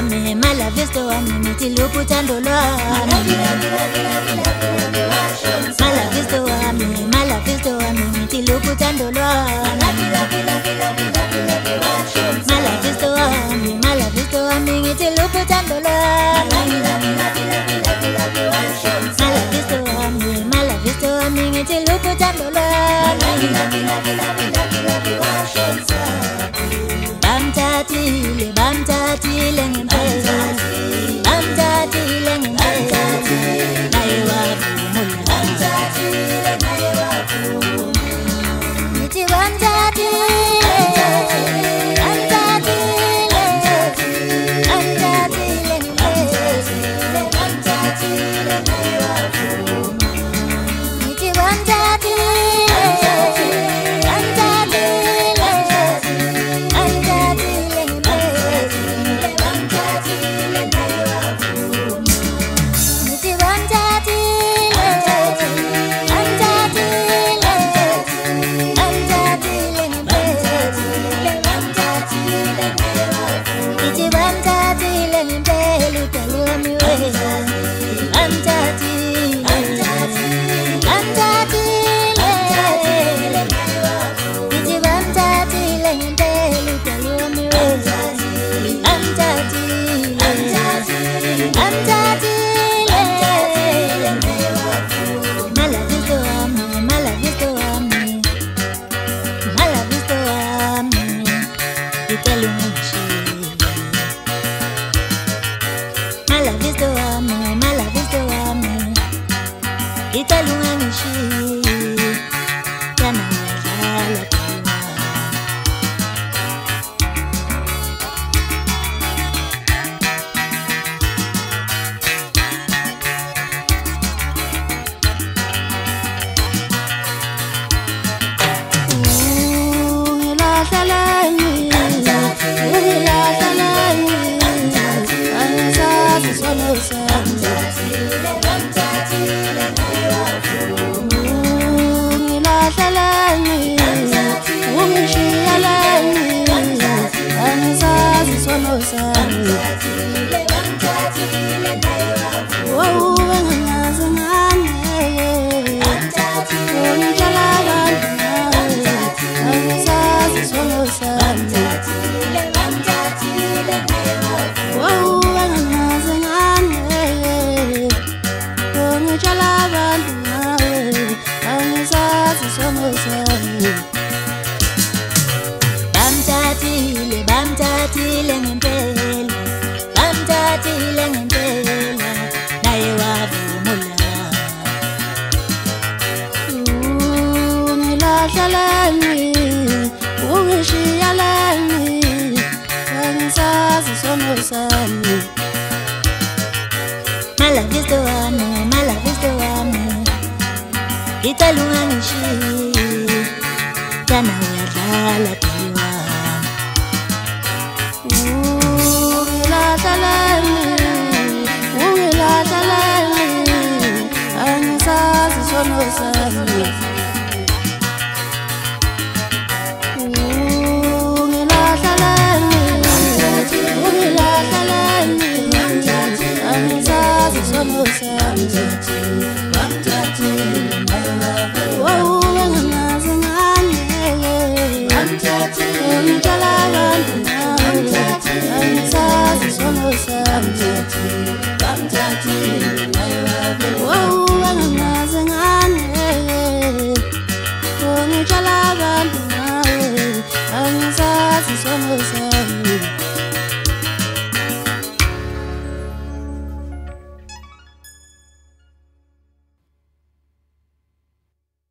wami, malavisto wami, ngithi luphi uthando lwami. Malavisto wami, malavisto wami, ngithi luphi uthando lwami. Malavisto wami, malavisto wami, ngithi luphi uthando lwami. Malavisto wami, malavisto wami, ngithi luphi uthando lwami. Bamthathile, bamthathile ngempela, bamthathile ngempela, naye wavuma. Ngithi bamthathile, bamthathile, bamthathile ngempela, bamthathile, naye wavuma. Ngithi bamthathile. Bamthathile, bamthathile ngempela, bamthathile ngempela, naye wavumula. Ungilahlalani, ungishiyalani, angisazi isono sami. Malavisto wami, malavisto wami, ngicela ungangishiyi, kana uyadlala diwa. Ungilahlalani, angisazi isono sami. Ungilahlalani, angisazi isono sami. Bamthathile,